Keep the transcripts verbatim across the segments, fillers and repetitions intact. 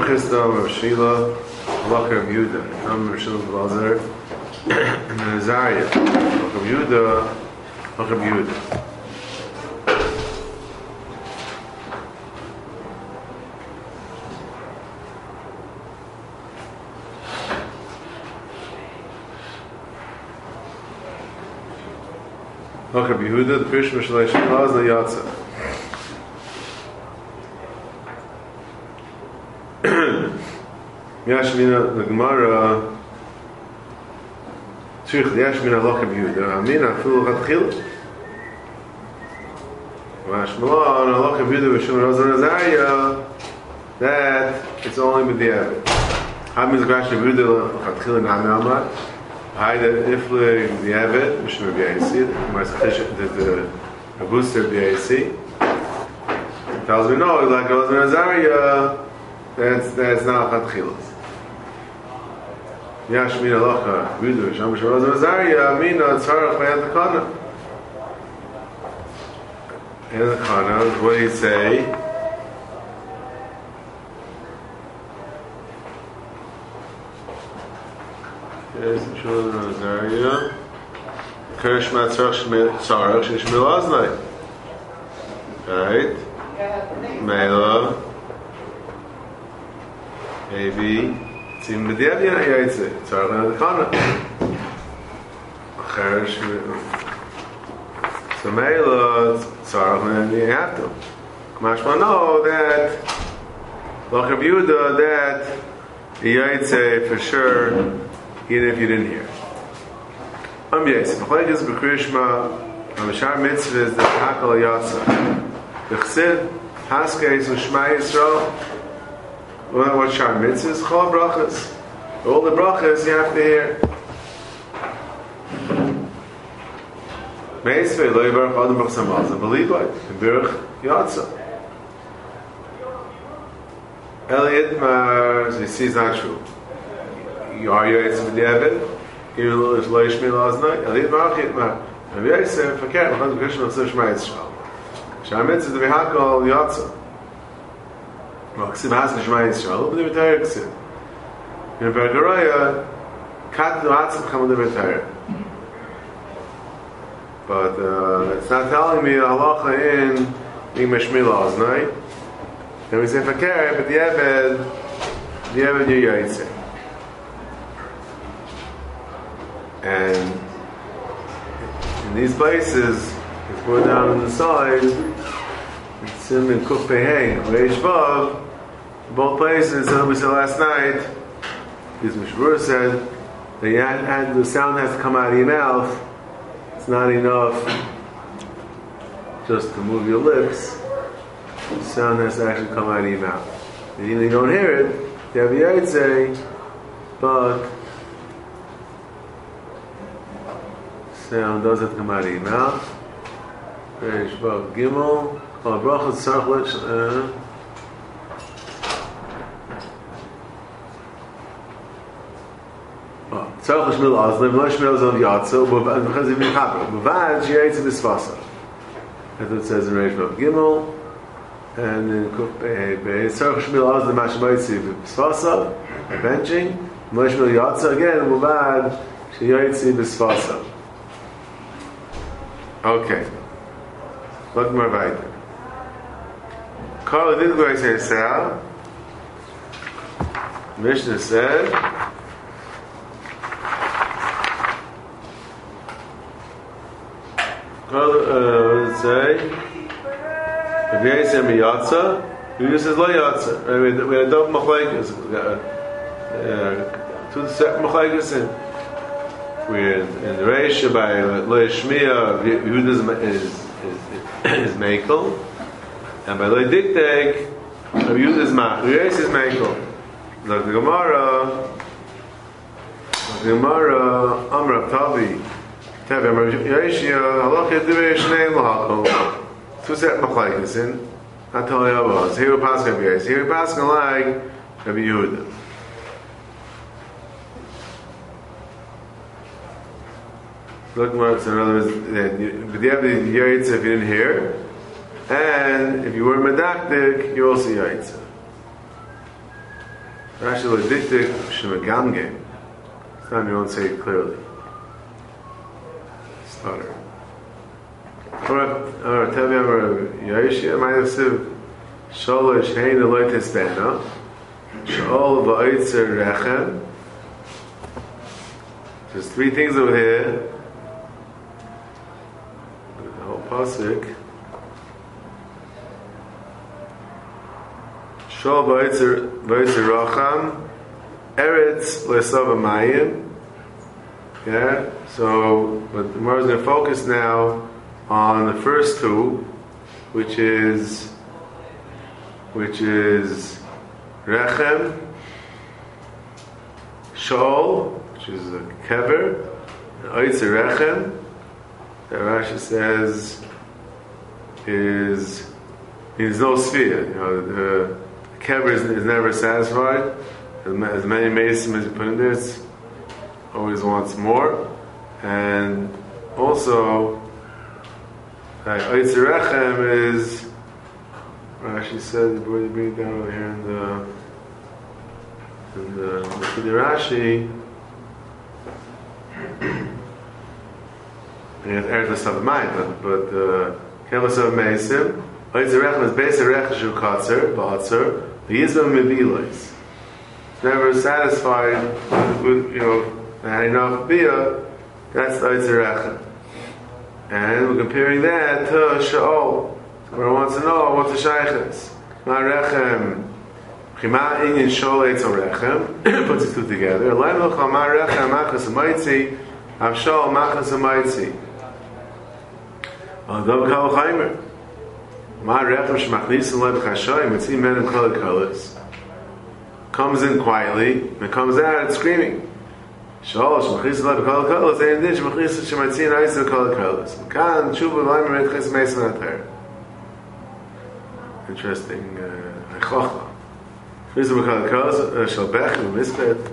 Chisda, Rav Shila, Halacha Rav Yehuda, Tam Rav Shila Blazer, and Azariah, Halacha Rav Yehuda, Halacha Rav Yehuda. Halacha Rav Yehuda, the Pirush Mishalei Shalaz LeYatsa. Yashmina the Gemara Tzrich Yashmina Halacha Rav Yehuda Amina Afilu Chatchila Mashmala on Halacha Rav Yehuda V'Shimon Razan Azariah that it's only with the Eved. Hamid Rav Yehuda Chatchila Nami Amar Haida Ifle the Eved Mishmar B'Yasi the Abuster B'Yasi tells me no like Razan Azariah that's that's not Chatchila. Yashmin Halacha Yehuda Sham Shemaz Azariah Amina Tzarach Bayat Kana. In the Kana, what do you say? Yes, Shemaz Azariah. Kirsh Matzarach Tzarach Shemil Aznai. Right? Mela. Maybe. Sim B'Diavad Yaitze, Tzarach Bayat Kana. Cherish. So Mela Tzarach you have to. Mashma know that Halacha Rav Yehuda that Yaitze for sure, even if you didn't hear. Am Yaitze. B'Chleges B'Krishma Amishar Mitzvahs the Hakal Yatsa. B'Chsid Haskes U'Shma Yisrael. What, what Shar Mitzvahs? Chol brachas. All the brachas you have to hear. Meisvei lo yivarach adam brachas hamazon b'libay yivarach yatsa. Eli Itmar, so you see it's not true. You are Yaitz B'Diavad, you lo yishmi l'aznai. Eli Itmar ach Itmar. Rabbi Yosef fakir l'chad Krishna l'tzor Shema Yisrael. Shar Mitzvahs the v'hakol yatsa. Well, Ksiv has the Shema Yisrael, but the B'Torah Ksiv. In Bergaraya, Kat no Atzim Cham the B'Torah. But uh, it's not telling me the halacha in Imashmila Aznai. And we say Fakir, but the Eved, the Eved you Yaitse. And in these places, it's going down on the side, it's in the Kuf Pehei, Reish Vav. Both places, as we said last night, as Mishmur said, that you had, had, the sound has to come out of your mouth. It's not enough just to move your lips. The sound has to actually come out of your mouth. And even if you don't hear it, you have the Yaitse, but sound does have to come out of your mouth. Reish Vav Gimel, Kol Brachot Tzarach uh Tzarach Shmil Azlim, Lo Shmil Azlim Yatsa, but because of Mechaber, Bavad Yaitze B'Sfasa. That's what it says in Reish Vav Gimel, and in Kuf Pei Bei. Tzarach Shmil Azlim Mashmaitzi B'Sfasa, benching. Lo Shmil Yatsa again, Bavad Yaitze B'Sfasa. Okay. Look more weiter. Karl did go say Sal. Mishnah said. Karl uh, say. If you say miyatsa, you says lo yatsa. I mean, we had double machlekes. Two separate machlekes in. We're in the Reisha by lo yishmiya. Yehuda is is is Mekel, and by lo diktek, Yehuda is Mach. Yehuda is Mekel. Like the Gemara, like the Gemara, Amr Tavi, Tavi Amr Yeshia, Halacha Divei Shnei Lahakol. Two set machlekes in. I tell you about. Here we pass Rabbi Yosef. Here we pass like Rabbi Yehuda. Look more. So in other words, but you have the yaitza if you didn't hear, and if you were medakdik, you also yaitza. Rashi Lediktik Shemagamgem. This time you won't say it clearly. Stutter. Or tell me about Yaishia Mayasiv Sholosh Hein Eloy Testena Shol Va'itzer Rechem. There's three things over here. The whole pasuk. Shol Va'itzer Va'itzer Racham Eretz Lesav Amayim. Yeah. So, but the Gemara is going to focus now on the first two, which is which is Rechem, Shol, which is a kever, and Oitzer Rechem, that Rashi says is is no sphere. You know, the kever is, is never satisfied. As many mason as you put in there, it's always wants more, and also. Oitzer Rechem is, Rashi said, where they bring it down over here in the, in the, in the Rashi, and it's Eretz Lesav Amayim, but the Kelos of Meisim, Oitzer Rechem is Beis Rechem Shu Katzer, Ba'atzer, V'yizvam Mevilos. It's never satisfied with, you know, had enough Bia, that's the Oitzer Rechem. And we're comparing that to Sha'ol, where I want to know what the Shaykh is. Ma Rechem, Chima Inyan Shol Eitzel Rechem, puts the two together. Laim Lochal Ma Rechem Machas Amaitzi, Av Shol Machas Amaitzi. Aldov Kal Chaimer. Ma Rechem Shmachnisim Leib Chashoyim, it's in men and Kol Kolos. Comes in quietly, and comes out screaming. Shalosh, Machlis Leib Kol Kolos, and then Machlis Shematzin Eisel Kol Kolos. Kan Tshuva Laim Red Ches Meisman Ather. Interesting. Chochma. Machlis Leib Kol Kolos, Shalbech, Mispet.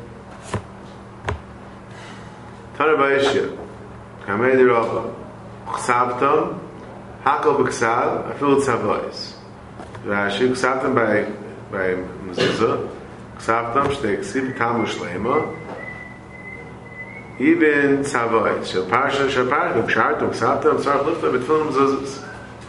Tana Baishya. Kamei Di Rabba. Chsabtam. Hakol B'Ksav. Afil Tzavois. Rashi. Chsabtam by by Mezuzah. Chsabtam Shtei Ksiv Tamu Shleima. Even Tzavois. Shel Parsha Shel Parsha. B'Shartum Chsabtam. Sarach Lifta B'Tfilim Mezuzahs.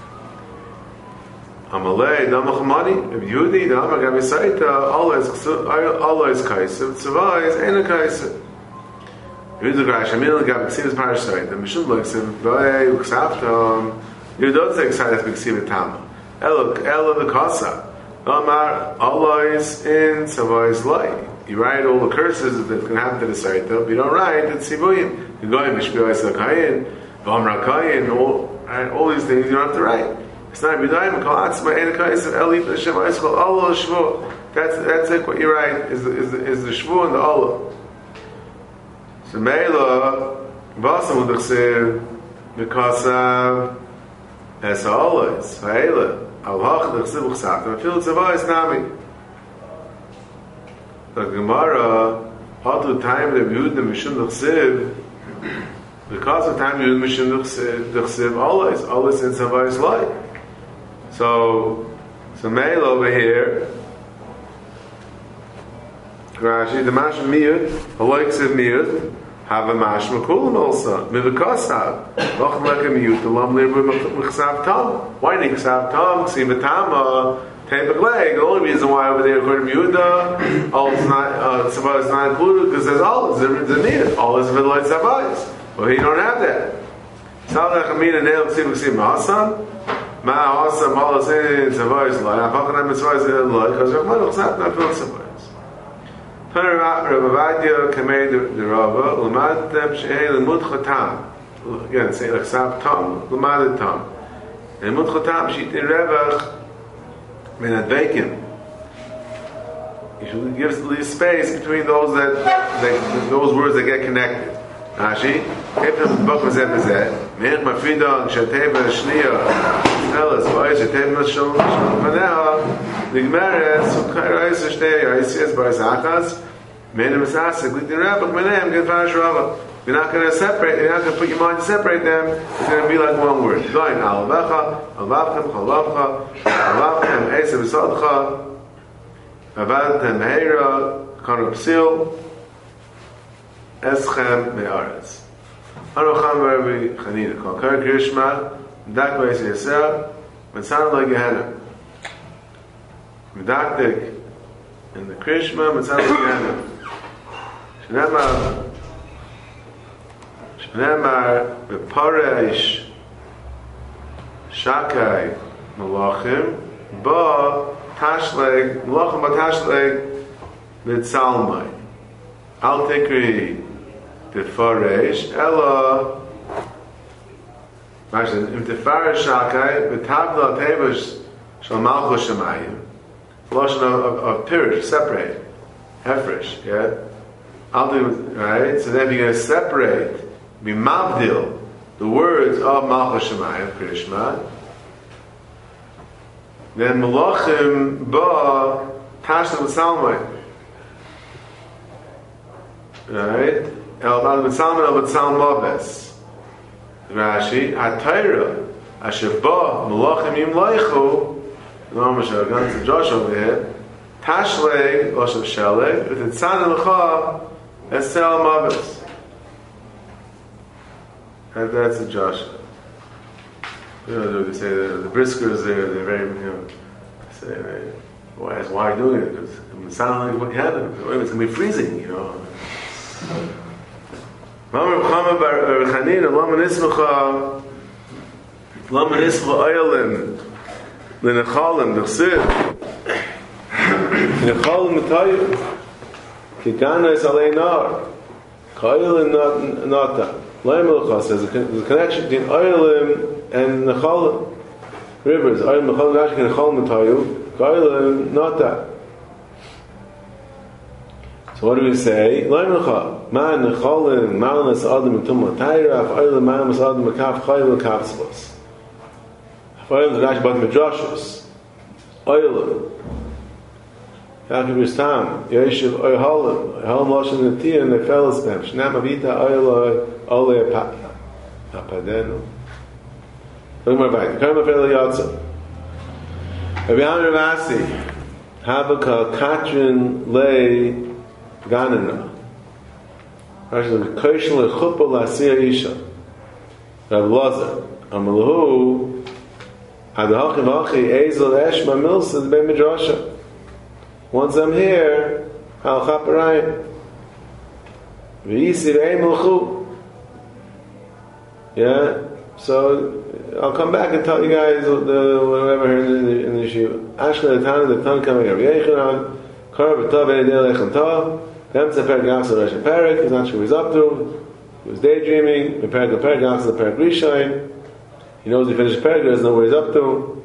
Amalei Damach Mani. If Yehudi Damach Gamisaita. Allah is Kaisev. Tzavois Eina Kaisev. Yehudi Grash Amil Gam Ksiv is Parsha. The Mishum Leksiv B'Ei Chsabtam. You don't say excited to Ksiv Tama. Elo Elo the Kasa. Amar Allah is in Tzavois Lai. You write all the curses that can happen to the Saita, but you don't write the Tzivuyim. You go in Mishpiyah Sakayin, Vamra Kayin, all all these things you don't have to write. It's not B'dayim Kol Atzma Ein Kais of Eli Hashem Yisrael Allah Shvu. That's that's it. What you write is the, is the, is the Shvu and the Allah. So Meila Vasam Udachsev Mikasav Es Allah is Meila Al-Hach Udachsev Uchsav Fil Tzavah Nami. The Gemara, how to time the Yehud the Mishum D'Chsev, because of time Yehud Mishum D'Chsev, always, always in Tzavah's life. So, so Meil over here, Rashi, the Mashma Miyud, Aloy Ksev Miyud, have a Mashma Kulam also, Mivakasav, Lochem Lechem Miyud, the Lam Lirbu Mechsav Tam. Why didn't Ksav Tam, Ksiv Tama, the only reason why over there, according to Yehuda, all is not, uh, Tzavah is not included because there's all, there's a need. All is Vidlai Tzavahs. Well, he don't have that. Tzavah Chamina Neil Ksiv Ksiv Ma'asam, Ma'asam, all is in Tzavahs Lai, Apachanam Tzavahs in Lai, because Rahman Chsat not filled Tzavahs. Tana Rabavadia Kamei the Rava, Lamad Tem Shehei Lemut Chotam. Again, say Lachsav Tam, Lamad Tam. And Lemut Chotam, Shitin Revach, Min Adveikim. You should give leave space between those that, that those words that get connected. Rashi, Kefim Bach Mazeh Mazeh, Meich Mafridon, Shateva Shniya, Elas, Vay Shateva Shom Maneha, Nigmeres, Ukayra Isa Shtei, Aisias Bar Zachas, Menem Asasik, Litin Rabak Menem, Get Farash Rabak. You're not going to separate, you're not going to put your mind to separate them, it's going to be like one word. Going, Al-Vacha, Al-Vavchem, Al-Vavcha, Al-Vavchem, Eisa V'Sadcha, Avadtem Heira, Kanu Psil, Eschem Me'aretz. Anu Cham Rabbi Chanina, Kol Kar Krishma, Dak Beis Yisrael, Mitzan Lo Gehenna. Medaktik in the Krishma, Mitzan Lo Gehenna. Shnemar, Shnemar, Beparesh, Shakai, Malachim, Ba, Tashleg, Malachim Ba Tashleg, Mitzalmai. Al Tikri, Tefaresh, Ella, Imagine, if Tefaresh Shakai, Betabla Tevash, Shal Malchus Shemayim, Lashon of, of, of Pirish, separate, Hefresh, yeah? I'll do, right? So then if you're going to separate, be Mavdil, the words of Malchus Shemayim, Krishma, then Malachim Ba, Tashleg Mitzalmai. Right? El Bad Mitzalman El Mitzalm Mabes. Rashi, HaTaira, Asher Ba, Malachim Yim Leichu, no Mashiach, going to Josh over here, Tashlei, Loshav Shelei, with the Tzad Lecha, Esel Mabes. And that's the Joshua. You know, they say the, the briskers there, they're very, you know, say, right? Why, why are you doing it? Because it sounds like what happened. It's going to be freezing, you know. Mamar Chama Bar Chanina, Lama Nismacha, Lama Nismacha Oyalim, L'nechalim, D'chsiv, L'nechalim M'tayu, Kigana is Alei Nar, Ka'oyalim Nata. Laim L'cha says there's a connection between Oyalim and Nechalim. Rivers, Oyalim Nechalim, Rashi, Nechalim M'tayu, Ka'oyalim Nata. So what do we say? Laim L'cha, Man Nechalim, Malnas Adam M'tum L'tayra, Oyalim Malnas Adam M'kaf Chayil L'kavtzvos. Oyalim Rashi Bat Midrashos. Oyalim. Yaakov Yistam, Yeshiv Oyalim, Oyalim Loshen Netia, and the fellows them. Shnam Avita Oyalim, Ole Apadenu. Look more back. Come up Eli Yotza. Rabbi Amir Vasi, Habaka Katrin Le Ganina. Actually, Koshel Chuppah Lasir Isha. Rav Lazar, Amalahu, Adahachim Achi, Ezel Eshma Milsa, the Ben Midrasha. Once I'm here, I'll Chaparayim. V'yisi V'ei Melchu. Yeah, so I'll come back and tell you guys the whatever in the, in the yeshiva. Ashkel the Tana, the Tana coming here. Yechanan, Kar B'tov Eidei Lechem Tov. Them to Perek Yachzor Resh Perek. He's not sure what he's up to. He was daydreaming. The Perek the Perek Yachzor the Perek Rishon. He knows he finished Perek. He doesn't know what he's up to.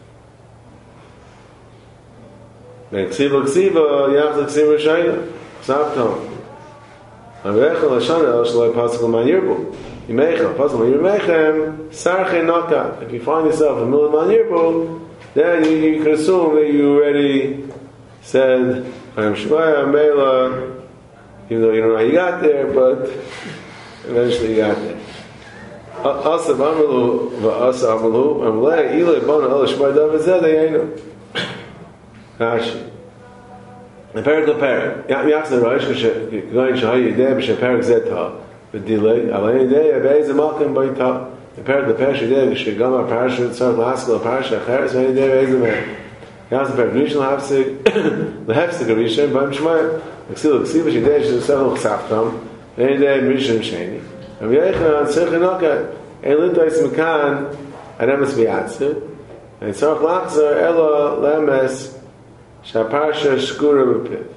Ksiva Ksiva Yachzor Ksiva Rishayna. Ksavtom. Avechel Hashana El Shalai Pasuk Man Yirbu. Yimeicha, Pasuk Man Yirmechem, Sarche Naka. If you find yourself in the middle of Man Yirbu, then you, you can assume that you already said, I'm Shemaya, Mela, even though you don't know how you got there, but eventually you got there. Asa Bamalu, Va'asa Amalu, Amalei, Ilai, Bona, Ela Shemaya, David Zed, Ayenu. Rashi. The Perek LePerek. Yachz the Rosh, going Shahayi Yideh, B'Shem Perek Zeta, B'Dilei, Alei Yideh, Abei Zemalkim B'Yita. The Perek LePerek Yideh, B'Shem Gama Parashat, Tzarek L'Haskell, Parashat Acheres, V'Yideh, Abei Zemalkim. Yachz the Perek Rishon, L'Hafsik, L'Hafsik of Rishon, B'Yim Shemaya, L'Ksil, L'Ksil, B'Shideh, Sh'Sevel Chsaftam, V'Yideh, Rishon Sheni. And V'Yechan, Tzarek L'Noka, Ein Lintois Mekan, Aremes V'Yatzu, and Tzarek L'Achzer, Ela, Lemes, Shaparsha Shkura B'Piv.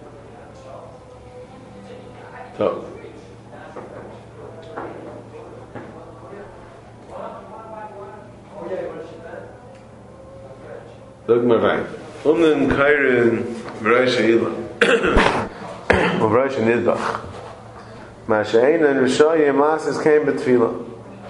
So, look my right. Umnen Kairin V'Reisha Ilan V'Reisha Nidbach Ma'ashein and Rishayim Lasses came B'Tfilah.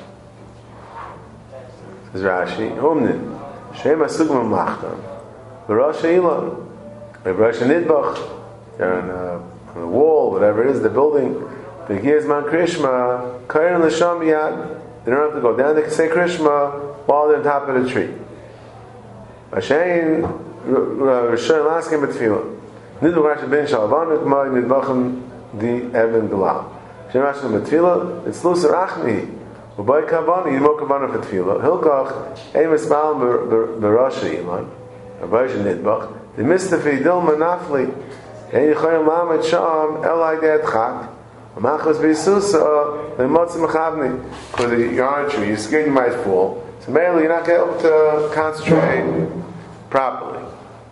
Says Rashi, Umnen Shem Asugma Machtam V'Reisha Ilan V'Reisha Nidbach. They're on, uh, on the wall, whatever it is, the building. The Gears Man Krishma Kairin L'Sham Yad. They don't have to go down. They can say Krishma while they're on top of the tree. Hashem Rishon Laskim B'Tfilah. Nidbach Rashi ben Shalvanuk Mai Nidbachim Di Eben Bilal. Shem Rashi Betfila, it's Lusar Achmi. Ubai Kavani, Yimo Kavana for Tfila. Hilkach, Emes Baal Barashi Iman, Abash Nidbach, the Mistafi Dilma Nafli, and Yichayim Lamed Sham, Elai Dad Chak, Machos Bisusa, the Motzi Machavni. Because you're on a tree, you're scared you might fall. So mainly you're not going to be able to concentrate properly.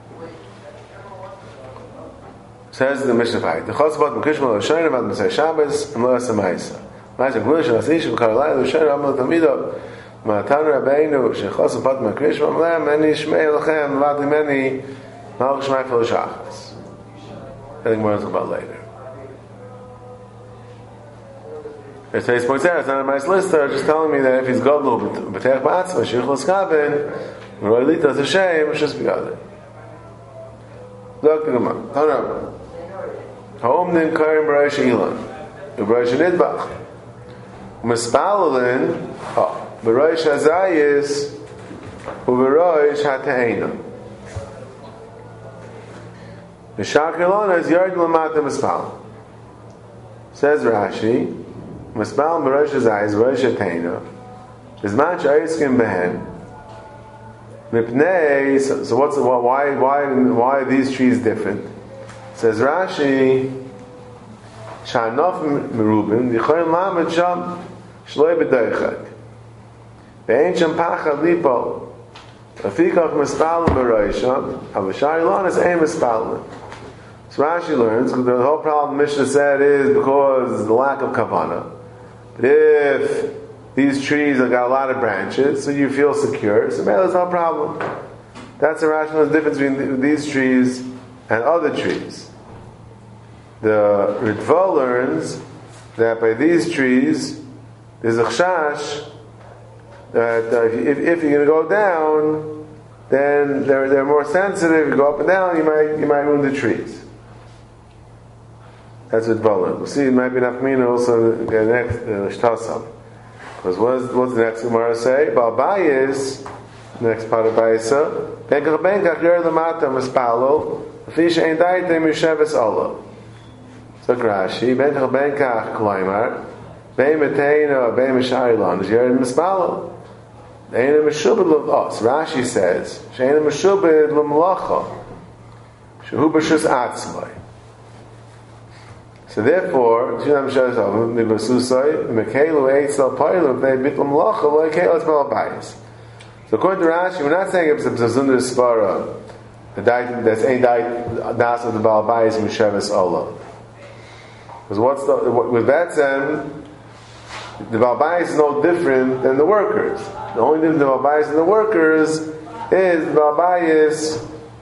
Says the Mishnah Fight. The Chosbat Mekishmal Hashanah Vad Mesay Shabbos and Loas Amaisa. Ma'aseh Gvulish and Asish V'Karalai L'Shanah Amal Tamido Ma'atan Rabbeinu Shechos Pat Mekishmal Ma'am Meni Shmei Lachem Vadi Meni Malach Shmei Fel Shachas. I think we're going to talk about later. As Tais points out, it's not a nice lister, just telling me that if he's Godlu B'Tech Ba'atzma Sheichlos Kabin M'Roy Lita T'Shem it's just B'Gadeh. Look, Gemara. Tanam. Ha'omnin Karim B'Rosh Ilan. B'Rosh Nidbach. Mispalelin. B'Rosh Hazayis. U'B'Rosh HaTe'ena. The Shakilon is Yard Lamata Mispal. Says Rashi. Mispal B'Rosh Hazayis. B'Rosh HaTe'ena. Bizman Sha'iskim Behen. Mipnei, so, so what's why why why are these trees different? Says Rashi, Shanof Merubim, Yichoyim Lamed Sham Shloi B'Doichak. Ve'en Sham Pachad Lipo. Afikach Mispalin B'Roisham. Avashari Lonis Ein Mispalin. So Rashi learns because the whole problem Mishnah said is because the lack of kavana. But if these trees have got a lot of branches, so you feel secure. So maybe there's no problem. That's the rational difference between these trees and other trees. The Ritva learns that by these trees, there's a chashash that uh, if, if you're going to go down, then they're they're more sensitive. If you go up and down, you might you might ruin the trees. That's what Ritva learns. We'll see. It might be Nafmina also the next Shtasam. Because what's, what's the next Gemara say? Balbayis, next part of Bayisa, Benkach Benkach Yer Lamata Mispalo, Fish Ein Daite Misheves Allah. So Rashi, Benkach Benkach Klaimar, Bein Meteina, Bein Misharilan, Yer Mispalo. Ein Mishubed L'Os. Rashi says, Shein Mishubed L'Malacha, Shehu B'Shus Atzmai. So therefore, Shinam Shazov, Nibasusai, Mekelu Eitzel Pailu, they Bitlam Lacha, like Kailas Balabayas. So according to Rashi, we're not saying it's a Zundar Spara, that's a das of the Balabayas Misheves Allah. Because what's the, with that then, the Balabayas is no different than the workers. The only difference between the Balabayas and the workers is the Balabayas,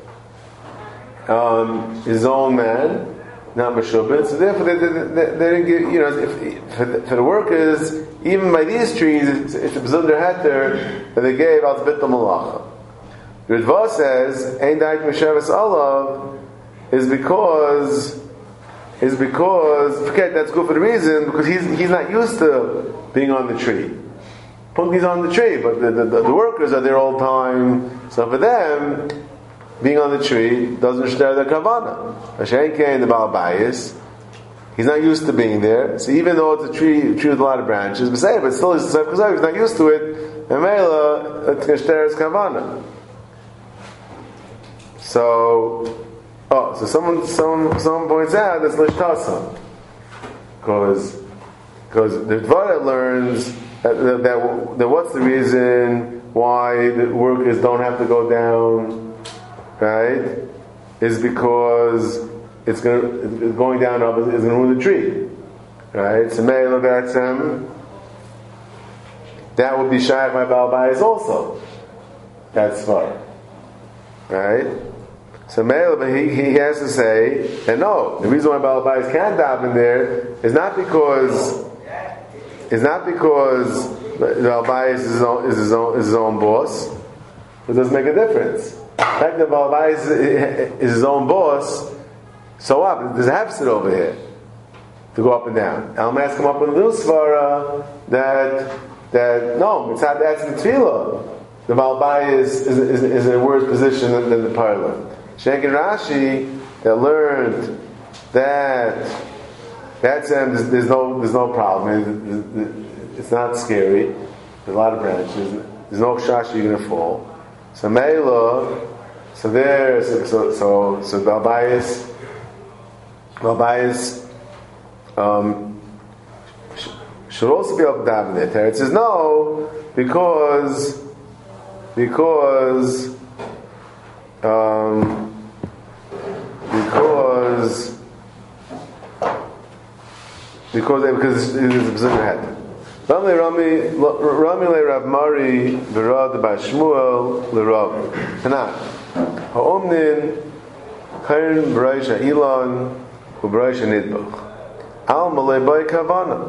um, his own man, not Meshubit. So therefore, they, they, they, they didn't give, you know, if, for, the, for the workers, even by these trees, it's, it's a B'zunder Heter that they gave out Bit Malacha. The Ritva says, Ein Daik Mesheves Olav, is because, is because, forget that's good for the reason, because he's, he's not used to being on the tree. Punki's on the tree, but the, the, the, the workers are there all the time, so for them, being on the tree doesn't share their kavana. Hashenke in the Balabayas, he's not used to being there. So even though it's a tree, a tree with a lot of branches, but say, but still he's not used to it. And Mela, it's going to share his kavana. So, oh, so someone, someone, someone points out that's lishtasa, because because the Dvara learns that, that, that, that what's the reason why the workers don't have to go down. Right, is because it's going to, it's going down up, it's going to ruin the tree. Right, so Meila Batsam, that would be Shaykh by Balbayis also. That's far. Right, so Meila, but he, he has to say that no, the reason why Balbayis can't daven there is not because is not because Balbayis is his own, is his own, is his own boss. It doesn't make a difference. The fact that Balbai is, is his own boss, so what? There's a hefset over here to go up and down. Almas come up with a little svara that that no, it's not that's the tefillah. The Balbai is, is, is, is in a worse position than, than the parlor. Shenk and Rashi, that learned that that's um, there's, there's no there's no problem. It's not scary. There's a lot of branches. There's no shash you're gonna fall. So Meila, so there, so so so, so the Albayis, Albayis, um, sh- should also be up daven it. It says no because because um, because because because it is a position head. Rami Rami Rami le Rav Mari Berad Bar Shmuel le Rav Tanan Haomnin Kain Baraisha Elon Ubaraisha Nidbach Al Malay Bay Kavana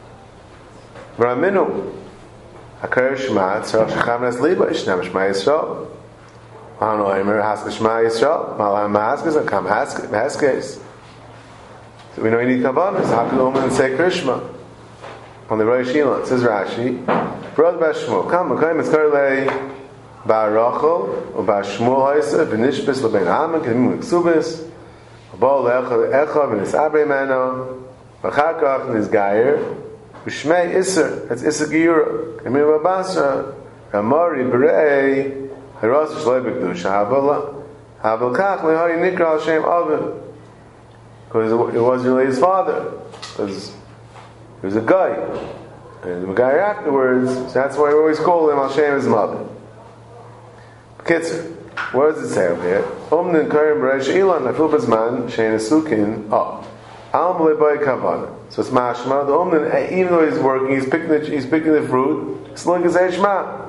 Raminu Hakar Shmat Sarach Shachamnas Liba Ishnam Shma Yisrael Hano Aimer Hask Shma Yisrael Malam Haskes and Kam Haskes. So we know you need Kavanas. How can the woman say Krishma? On the Rosh Hashanah, it says Rashi, Brod Bashmuel, come, okay, Mitzkarlei Bar Rachel, or Bar Shmuel Haisa, V'nishbis L'bein Amen, Kedimim L'ksubis, V'bol Lecha L'echa, V'nis Abrei Meno, V'chakach V'nis Gayer, V'shmei Isser, that's Isser Giyura, Kedimim V'basra, Ramari B'rei, Haros Shloi B'kdusha, Havel Kach L'hari Nikra L'Shem Avim, because it wasn't really his father, because he was a guy, and the guy afterwards, so that's why we always call him Hashem his mother. Kitzur, what does it say over here? Omnin karim b'reish ilan afil b'zman shein esukin oh al m'lebay kavana. So it's mashma. The omnin, even though he's working, he's picking the he's picking the fruit. It's like a shma.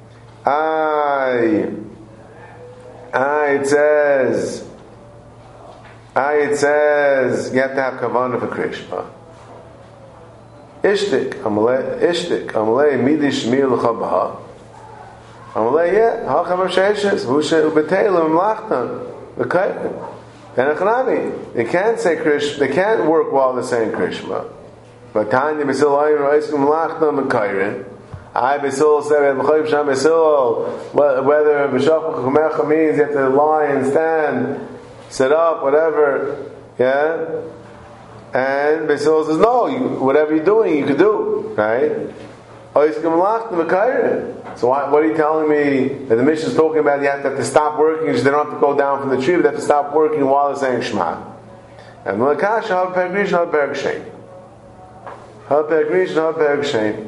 I, I it says, I it says you have to have kavana for Krishma. Ishtik, Amalei, Ishtik, Amalei, Midish, Mir, L'chabaha. Amalei, yeah, Hacham Sheishes, Vusha, Ubetelim, Mlachtan, V'kaitim. Tenachanami. They can't say Krishma, they can't work while they're saying Krishma. But Tanya, Besil, Ayim, Reiskum, Mlachtan, V'kairin. I, Besil, said, V'chayim, Sham, Besil, whether V'shach, V'chumecha means you have to lie and stand, sit up, whatever, yeah? And Basil says, no, you, whatever you're doing, you can do, right? So why, what are you telling me that the mission is talking about? You have to, have to stop working, because they don't have to go down from the tree, but they have to stop working while they're saying Shema. And Melakash, Hab Pergrish, Hab Pergshain. Hab Pergrish, Hab Pergshain.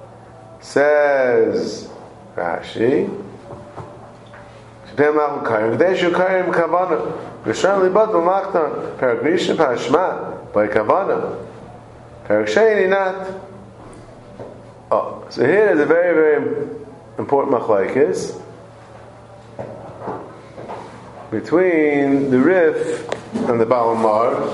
Says Rashi, Shpem Lachim Karim, Gdeshu Karim Kavana, Rishon Libat V'Machtan, Pergrish, Pashma. By Kavana. Periksheni not. Oh, so here is a very, very important machlokes between the Rif and the Baal Mar.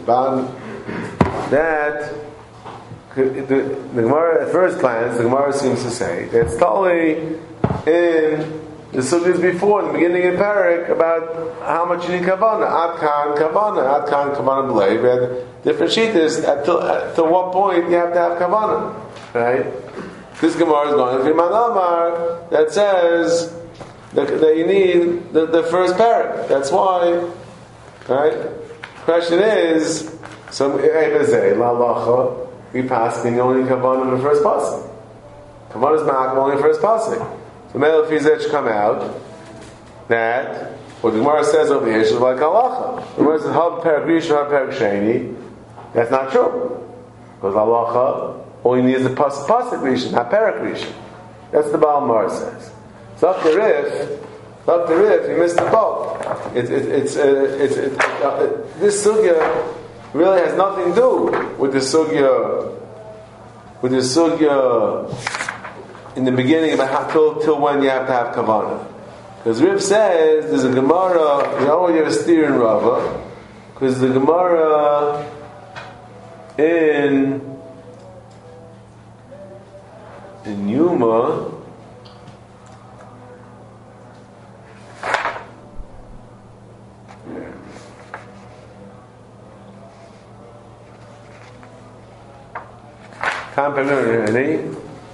That the, the Gemara at first glance, the Gemara seems to say that it's totally in the suggas before, in the beginning of Parak, about how much you need kavana. Ad kan kavana, ad kan kavana b'lei. We had different sheetas at to, at to what point you have to have kavana, right? This Gemara is going to Firman Amar that says that, that you need the, the first parak. That's why, right? Question is, so say la lacha, we pass the only kavana in the first pasuk. Kavana is not only the first pasuk. The male fizet should come out that what the Gemara says over here is like halacha. The Gemara says hab perak rishon, hab perak sheni. That's not true, because halacha only needs the pasuk pasuk rishon, not perak rishon. That's the Baal Mar says. So the Rif, the Rif, you missed the boat. It's it, it's uh, it's it, uh, this sugya really has nothing to do with the sugya with the sugya. In the beginning, about how, till, till when you have to have kavana. Because Rif says there's a Gemara, you always have a steer in Rava, because the Gemara in in Yuma can't remember any.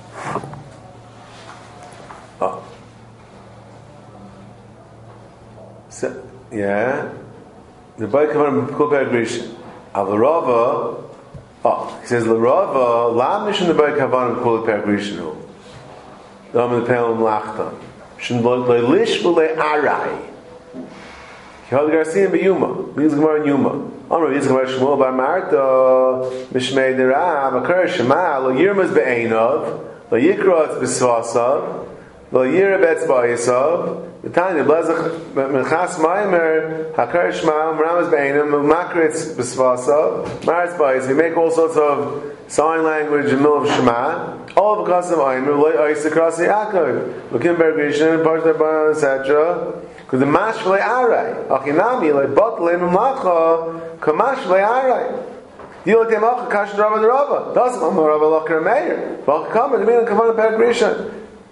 Oh. So, yeah. The Bay Kavanim Kol Perek Rishon. Av L'Rava, oh, he says L'Rava, Lam Nishon the Bay Kavanim Kol Perek Rishon. Dam the Pelam Lachtan. Shin Leilish V'le Arai. Kihad Garcian B'Yuma. Means Gemara in Yuma. Amr Yitzchak Bar Shmuel Bar Marta Mishmei Derav Akar Shema Lo Yirmaz Be'einov Lo Yikrat B'Svasav Lo Yirab Etzba'isav the Tanya Blazach Menchas Maimer Hakar Shema Ramaz Be'einov Makritz B'Svasav Maritz Ba'isav. We make all sorts of sign language in the middle of Shema, all because of Aimer Lo Yisik Rasi Yaakov Lukim Ber Grishin Parshas Bar et cetera. Because the mash v'lei aray, achinami like bot leim mlacha, kamash v'lei aray. Yil temacha kash drava drava. Doesn't am rava lacher meir. V'ach kamer the meaning kavan perek rishon.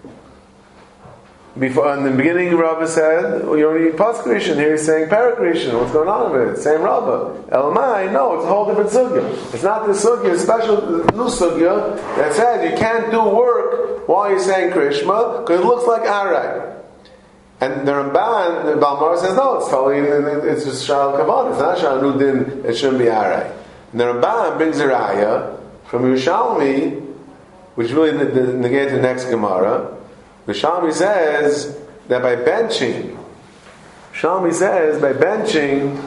Before in the beginning, Rava said, well, "You only pas rishon." Here he's saying perek rishon. What's going on with it? Same Rava. Elamai, no, it's a whole different sugya. It's not the sugya, a special new sugya that says you can't do work while you're saying Krishma because it looks like aray. And the Ramban, the Balmar says, no, it's totally, it's just Shal Kavan, it's not Shal Nudin, it shouldn't be Aray. And the Ramban brings a Raya from Yerushalmi, which really negates the next Gemara. Yerushalmi says that by benching, Yerushalmi says by benching,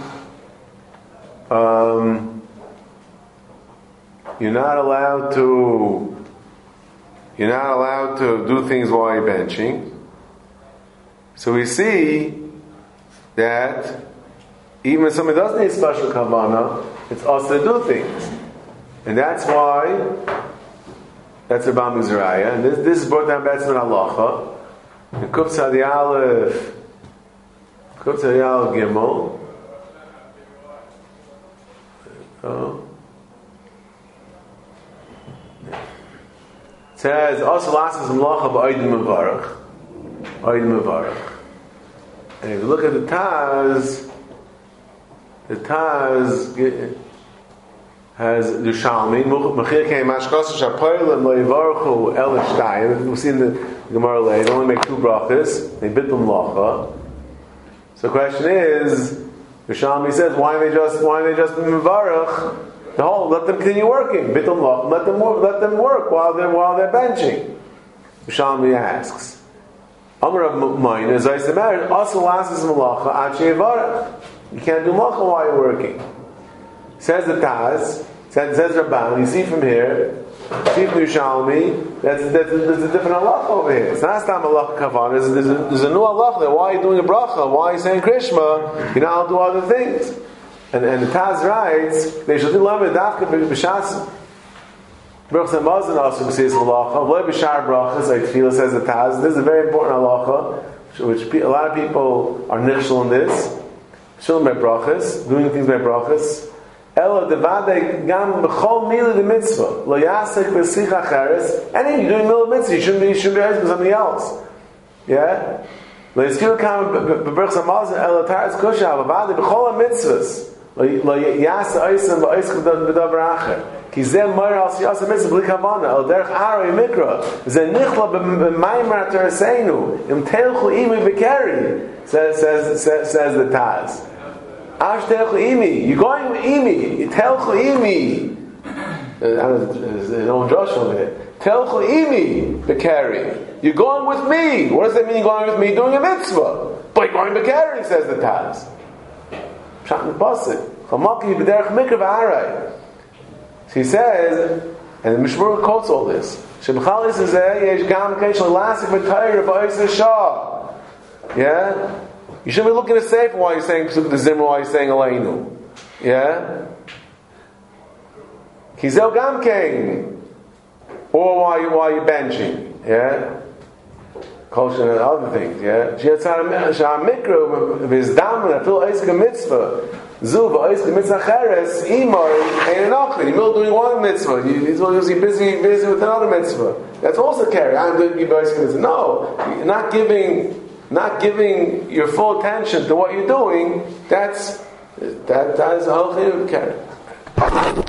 um, you're not allowed to, you're not allowed to do things while you're benching. So we see that even if somebody doesn't need special kavana, it's also to do things. And that's why, that's the Bam Zeraya. And this, this is brought down Betzman Halacha. In Kuf Tzadi Aleph, Kuf Tzadi Aleph Gimel. Oh. It says, also lasses Mlacha ba'odim mevarach. Oid Mevarach. And if you look at the Taz, the Taz has Yerushalmi, Mechir Kei Mashkos Shapoilim Lo Yivarchu El Shtayim. We've seen the Gemara later. They only make two brachas. They bit them lacha. So the question is, Yerushalmi says, why are they just why are they just Mevarach? The whole let them continue working. Bit them lacha. Let them work. Let them work while they're while they're benching. Yerushalmi asks. Amar of mine, as I said, also lasses malacha achi yivarach. You can't do malacha while you're working. Says the Taz, says, says Rabban. You see from here, see from Yerushalmi, that's, that's, there's a different halacha over here. It's not stam halacha kavan. There's, there's, a, there's a new halacha there. Why are you doing a bracha? Why are you saying Krishma? You know, I'll do other things. And, and the Taz writes, they should do lamed dafka b'shas. Baruch Hamazon also says halacha. V'lo b'shar brachas, like Tefillah says the Taz. This is a very important halacha, which a lot of people are nichshel in this. Shulm by brachas, doing things by brachas. Elo devade gam b'chol mila de mitzvah. Lo yasek b'sich acheres. Anything you're doing milah mitzvah, you shouldn't be, you shouldn't be asking something else. Yeah? Lo yiskil kam b'Baruch Hamazon elo taras kusha v'vade b'chol mitzvahs. Lo yasa oisem v'oisem b'davar acher. Ki zeh moir al siyasa mitzvah b'li kavana al derech aroi mikra zeh nichla b'maymer ataraseinu im telchu imi b'keri says, says, says, says the Taz. Ash telchu imi, you're going with imi, telchu imi. I don't know, there's no Josh over there. Telchu imi b'keri. You're going with me. What does that mean you're going with me doing a mitzvah? But you're going b'keri, says the Taz. Pshat m'pasik. Chamaki b'derech mikra v'arai. So he says, and the Mishmur quotes all this. Shemchalis is there, yesh gam keish l'lasik v'tayr v'ois shah. Yeah? You shouldn't be looking at Sefer while you're saying Pesuk the Zimra, while you're saying Aleinu. Yeah? Kizel gam kein. Or while, you, while you're benching. Yeah? Kosher and other things. Yeah? She'atzar mikro v'zdam v'afil oisik mitzvah. Zuv oisik mitzvah cheres imar ein enochli. You're doing one mitzvah. You're busy busy with another mitzvah. That's also carry. I'm doing oisik mitzvah. No, you're not giving not giving your full attention to what you're doing. That's that that is a whole thing of carry.